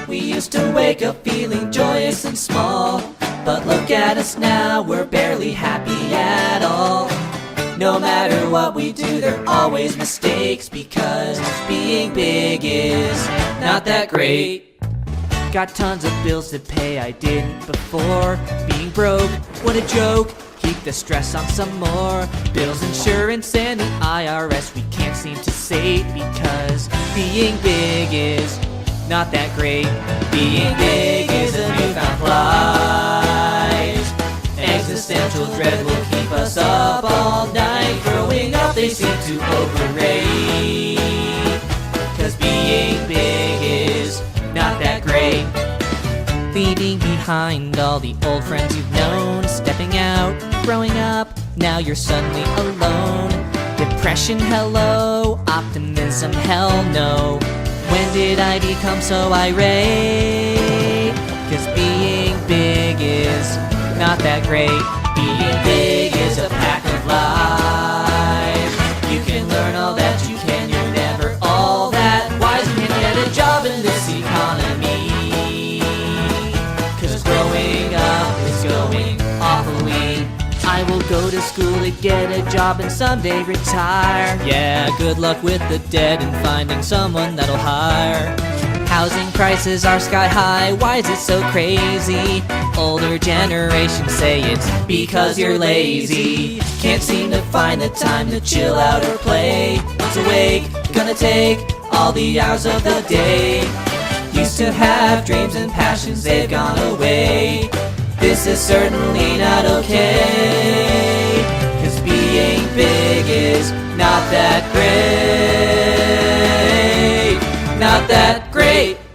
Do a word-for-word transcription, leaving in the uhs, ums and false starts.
We used to wake up feeling joyous and small, but look at us now, we're barely happy at all. No matter what we do, there are always mistakes, because being big is not that great. Got tons of bills to pay I didn't before. Being broke, what a joke. Keep the stress on some more. Bills, insurance, and the I R S we can't seem to save, because being big is not that great. Being big is a newfound plight. Existential dread will keep us up all night. Growing up they seem to overrate, cause being big is not that great. Leaving behind all the old friends you've known, stepping out, growing up, now you're suddenly alone. Depression, hello, optimism, hell no. When did I become so irate? Cause being big is not that great. Being big is a pack of lies. You can learn all that you can, you're never all that wise. You can get a job in this economy, cause growing up is going awfully. I will go to school to get a job and someday retire. Yeah, good luck with the debt and finding someone that'll hire. Housing prices are sky high, why is it so crazy? Older generations say it's because you're lazy. Can't seem to find the time to chill out or play. Once awake, gonna take all the hours of the day. Used to have dreams and passions, they've gone away. This is certainly not okay, cause being big is not that great. Not that great.